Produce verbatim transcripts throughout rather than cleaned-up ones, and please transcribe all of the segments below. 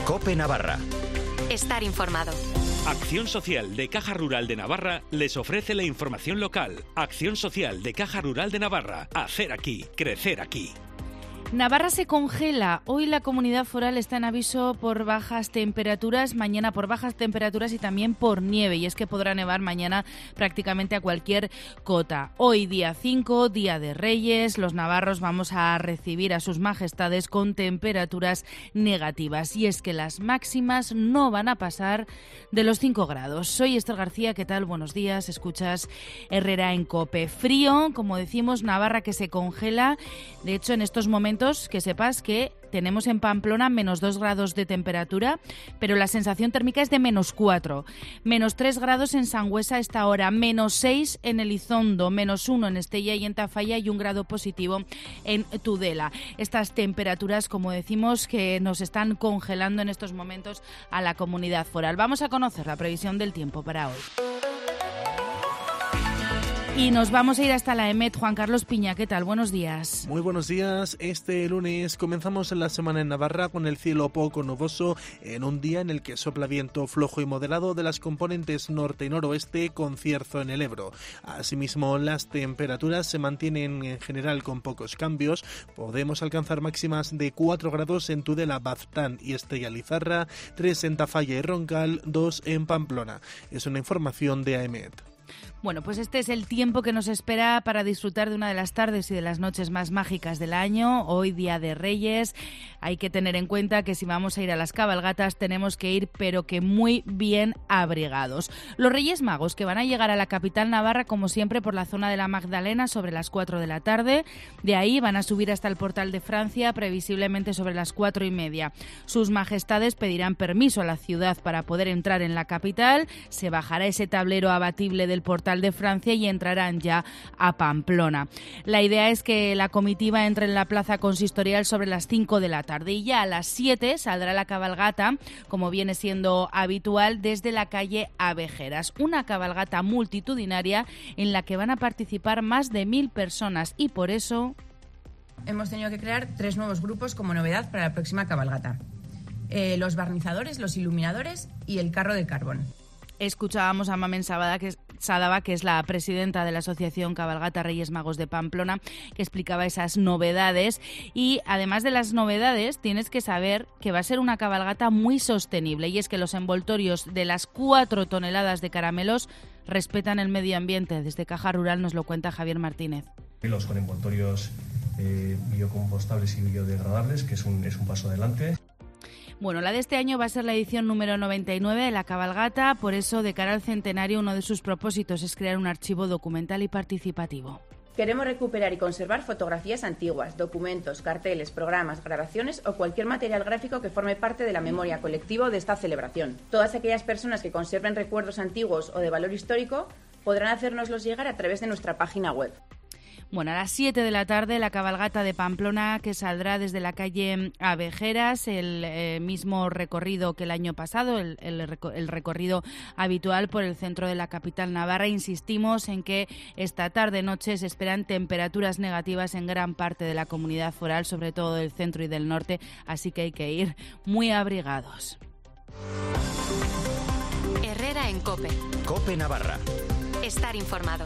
COPE Navarra. Estar informado. Acción Social de Caja Rural de Navarra les ofrece la información local. Acción Social de Caja Rural de Navarra. Hacer aquí, crecer aquí. Navarra se congela. Hoy la comunidad foral está en aviso por bajas temperaturas, mañana por bajas temperaturas y también por nieve. Y es que podrá nevar mañana prácticamente a cualquier cota. Hoy, día cinco, Día de Reyes, los navarros vamos a recibir a sus majestades con temperaturas negativas. Y es que las máximas no van a pasar de los cinco grados. Soy Esther García, ¿qué tal? Buenos días, escuchas Herrera en COPE. Frío, como decimos, Navarra que se congela. De hecho, en estos momentos que sepas que tenemos en Pamplona menos dos grados de temperatura, pero la sensación térmica es de menos cuatro. Menos tres grados en Sangüesa a esta hora, menos seis en Elizondo, menos uno en Estella y en Tafalla y un grado positivo en Tudela. Estas temperaturas, como decimos, que nos están congelando en estos momentos a la comunidad foral. Vamos a conocer la previsión del tiempo para hoy. Y nos vamos a ir hasta la EMET. Juan Carlos Piña, ¿qué tal? Buenos días. Muy buenos días. Este lunes comenzamos la semana en Navarra con el cielo poco nuboso, en un día en el que sopla viento flojo y moderado de las componentes norte y noroeste con cierzo en el Ebro. Asimismo, las temperaturas se mantienen en general con pocos cambios. Podemos alcanzar máximas de cuatro grados en Tudela, Baztán y Estella Lizarra, tres en Tafalla y Roncal, dos en Pamplona. Es una información de AEMET. Bueno, pues este es el tiempo que nos espera para disfrutar de una de las tardes y de las noches más mágicas del año. Hoy, Día de Reyes. Hay que tener en cuenta que si vamos a ir a las cabalgatas tenemos que ir, pero que muy bien abrigados. Los Reyes Magos, que van a llegar a la capital navarra, como siempre, por la zona de la Magdalena sobre las cuatro de la tarde. De ahí van a subir hasta el Portal de Francia, previsiblemente sobre las cuatro y media. Sus majestades pedirán permiso a la ciudad para poder entrar en la capital. Se bajará ese tablero abatible del Portal de Francia y entrarán ya a Pamplona. La idea es que la comitiva entre en la plaza consistorial sobre las cinco de la tarde y ya a las siete saldrá la cabalgata, como viene siendo habitual, desde la calle Abejeras. Una cabalgata multitudinaria en la que van a participar más de mil personas y por eso hemos tenido que crear tres nuevos grupos como novedad para la próxima cabalgata. Eh, los barnizadores, los iluminadores y el carro de carbón. Escuchábamos a Mamen Sábada, que es Sádava, que es la presidenta de la Asociación Cabalgata Reyes Magos de Pamplona, que explicaba esas novedades. Y además de las novedades, tienes que saber que va a ser una cabalgata muy sostenible. Y es que los envoltorios de las cuatro toneladas de caramelos respetan el medio ambiente. Desde Caja Rural nos lo cuenta Javier Martínez. Los con envoltorios eh, biocompostables y biodegradables, que es un, es un paso adelante. Bueno, la de este año va a ser la edición número noventa y nueve de la cabalgata, por eso, de cara al centenario, uno de sus propósitos es crear un archivo documental y participativo. Queremos recuperar y conservar fotografías antiguas, documentos, carteles, programas, grabaciones o cualquier material gráfico que forme parte de la memoria colectiva de esta celebración. Todas aquellas personas que conserven recuerdos antiguos o de valor histórico podrán hacérnoslos llegar a través de nuestra página web. Bueno, a las siete de la tarde la cabalgata de Pamplona, que saldrá desde la calle Abejeras, el eh, mismo recorrido que el año pasado, el, el, el recorrido habitual por el centro de la capital navarra. Insistimos en que esta tarde-noche se esperan temperaturas negativas en gran parte de la comunidad foral, sobre todo del centro y del norte, así que hay que ir muy abrigados. Herrera en COPE. COPE Navarra. Estar informado.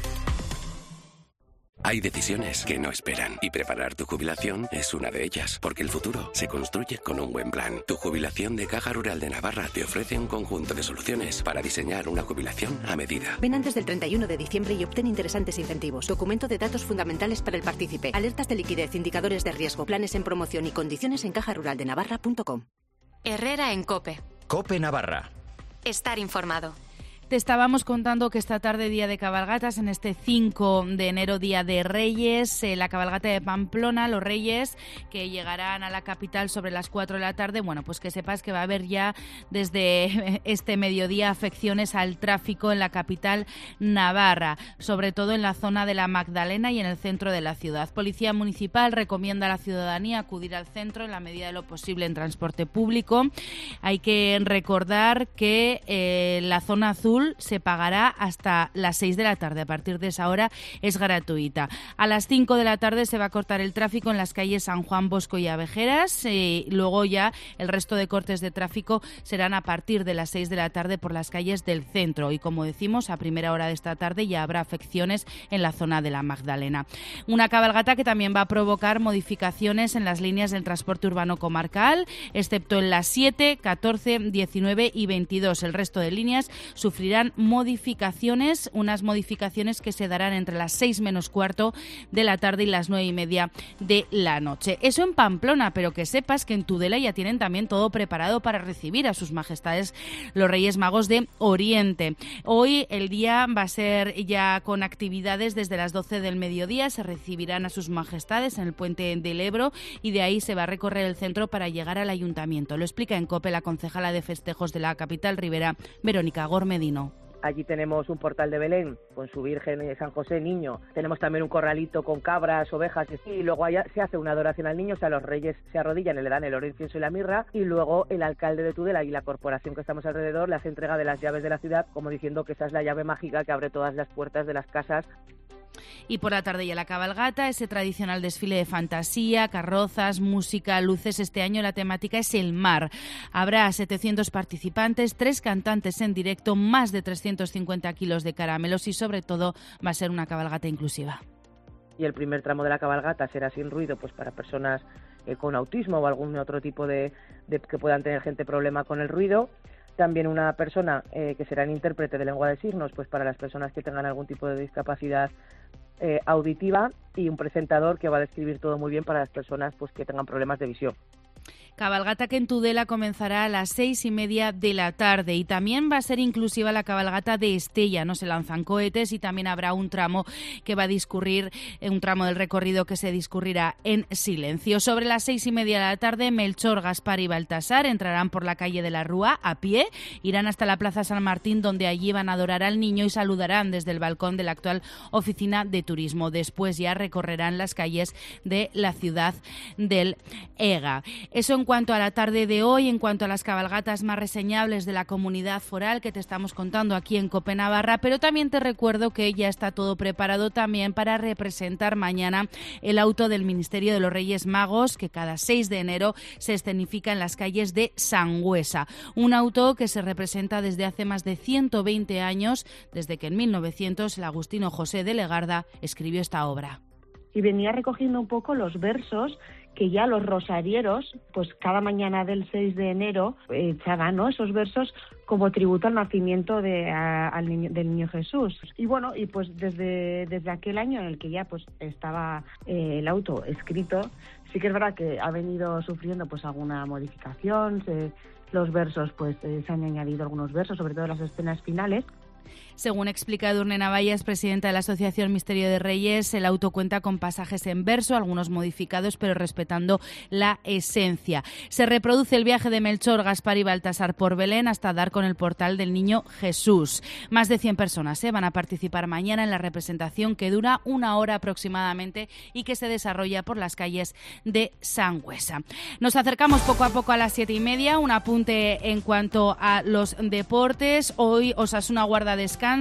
Hay decisiones que no esperan y preparar tu jubilación es una de ellas, porque el futuro se construye con un buen plan. Tu jubilación de Caja Rural de Navarra te ofrece un conjunto de soluciones para diseñar una jubilación a medida. Ven antes del treinta y uno de diciembre y obtén interesantes incentivos. Documento de datos fundamentales para el partícipe. Alertas de liquidez, indicadores de riesgo, planes en promoción y condiciones en caja rural de navarra punto com. Herrera en COPE. COPE Navarra. Estar informado. Te estábamos contando que esta tarde, día de cabalgatas, en este cinco de enero, Día de Reyes, eh, la cabalgata de Pamplona, los Reyes, que llegarán a la capital sobre las cuatro de la tarde. Bueno, pues que sepas que va a haber ya desde este mediodía afecciones al tráfico en la capital navarra, sobre todo en la zona de la Magdalena y en el centro de la ciudad. Policía Municipal recomienda a la ciudadanía acudir al centro en la medida de lo posible en transporte público. Hay que recordar que eh, la zona azul azul se pagará hasta las seis de la tarde. A partir de esa hora es gratuita. A las cinco de la tarde se va a cortar el tráfico en las calles San Juan Bosco y Abejeras. Eh, luego ya el resto de cortes de tráfico serán a partir de las seis de la tarde por las calles del centro. Y como decimos, a primera hora de esta tarde ya habrá afecciones en la zona de la Magdalena. Una cabalgata que también va a provocar modificaciones en las líneas del transporte urbano comarcal, excepto en las siete, catorce, diecinueve y veintidós. El resto de líneas sufrirán modificaciones, unas modificaciones que se darán entre las seis menos cuarto de la tarde y las nueve y media de la noche. Eso en Pamplona, pero que sepas que en Tudela ya tienen también todo preparado para recibir a sus majestades los Reyes Magos de Oriente. Hoy el día va a ser ya con actividades desde las doce del mediodía. Se recibirán a sus majestades en el puente del Ebro y de ahí se va a recorrer el centro para llegar al ayuntamiento. Lo explica en COPE la concejala de festejos de la capital ribera, Verónica Gormedino. Allí tenemos un portal de Belén con su Virgen de San José Niño. Tenemos también un corralito con cabras, ovejas y luego allá se hace una adoración al niño. O sea, los reyes se arrodillan y le dan el oro, incienso y la mirra. Y luego el alcalde de Tudela y la corporación que estamos alrededor le hace entrega de las llaves de la ciudad, como diciendo que esa es la llave mágica que abre todas las puertas de las casas. Y por la tarde ya la cabalgata, ese tradicional desfile de fantasía, carrozas, música, luces. Este año la temática es el mar. Habrá setecientos participantes, tres cantantes en directo, más de trescientos cincuenta kilos de caramelos y sobre todo va a ser una cabalgata inclusiva. Y el primer tramo de la cabalgata será sin ruido, pues para personas eh, con autismo o algún otro tipo de, de que puedan tener gente problema con el ruido. También una persona eh, que será un intérprete de lengua de signos, pues para las personas que tengan algún tipo de discapacidad eh, auditiva, y un presentador que va a describir todo muy bien para las personas pues que tengan problemas de visión. Cabalgata que en Tudela comenzará a las seis y media de la tarde y también va a ser inclusiva la cabalgata de Estella. No se lanzan cohetes y también habrá un tramo que va a discurrir, un tramo del recorrido que se discurrirá en silencio. Sobre las seis y media de la tarde, Melchor, Gaspar y Baltasar entrarán por la calle de la Rúa a pie, irán hasta la Plaza San Martín, donde allí van a adorar al niño y saludarán desde el balcón de la actual oficina de turismo. Después ya recorrerán las calles de la ciudad del Ega. Eso en cuanto a la tarde de hoy. En cuanto a las cabalgatas más reseñables de la comunidad foral que te estamos contando aquí en COPE Navarra, pero también te recuerdo que ya está todo preparado también para representar mañana el auto del Ministerio de los Reyes Magos, que cada seis de enero se escenifica en las calles de Sangüesa. Un auto que se representa desde hace más de ciento veinte años, desde que en mil novecientos el agustino José de Legarda escribió esta obra. Y venía recogiendo un poco los versos que ya los rosarieros, pues cada mañana del seis de enero eh, echaban, ¿no?, esos versos como tributo al nacimiento de, a, al niño, del niño Jesús. Y bueno, y pues desde, desde aquel año en el que ya pues estaba eh, el auto escrito, sí que es verdad que ha venido sufriendo pues alguna modificación. Se, los versos, pues eh, se han añadido algunos versos, sobre todo las escenas finales. Según explica Edurne Navallas, presidenta de la Asociación Misterio de Reyes, el auto cuenta con pasajes en verso, algunos modificados, pero respetando la esencia. Se reproduce el viaje de Melchor, Gaspar y Baltasar por Belén hasta dar con el portal del Niño Jesús. Más de cien personas ¿eh? van a participar mañana en la representación, que dura una hora aproximadamente y que se desarrolla por las calles de Sangüesa. Nos acercamos poco a poco a las siete y media. Un apunte en cuanto a los deportes. Hoy Osasuna guarda descanso.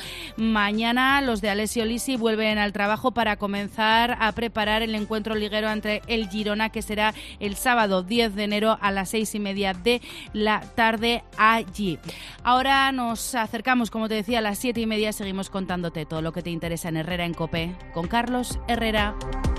Mañana los de Alessio Lisi vuelven al trabajo para comenzar a preparar el encuentro liguero entre el Girona, que será el sábado diez de enero a las seis y media de la tarde allí. Ahora nos acercamos, como te decía, a las siete y media. Seguimos contándote todo lo que te interesa en Herrera en COPE con Carlos Herrera.